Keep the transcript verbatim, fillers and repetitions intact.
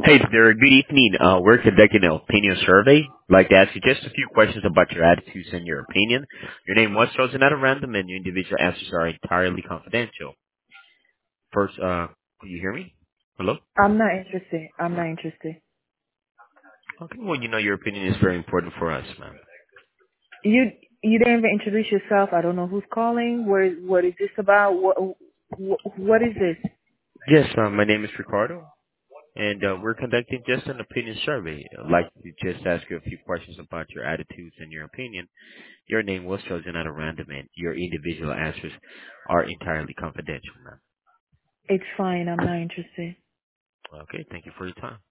Hey there, good evening. Uh, we're conducting an opinion survey. I'd like to ask you just a few questions about your attitudes and your opinion. Your name was chosen at a random and your individual answers are entirely confidential. First, uh, can you hear me? Hello? I'm not interested. I'm not interested. Okay, well, you know your opinion is very important for us, ma'am. You you didn't even introduce yourself. I don't know who's calling. What is what is this about? What what, what is this? Yes, uh, my name is Ricardo, and uh, we're conducting just an opinion survey. I'd like to just ask you a few questions about your attitudes and your opinion. Your name was chosen at a random and your individual answers are entirely confidential, ma'am. It's fine. I'm not interested. Okay, thank you for your time.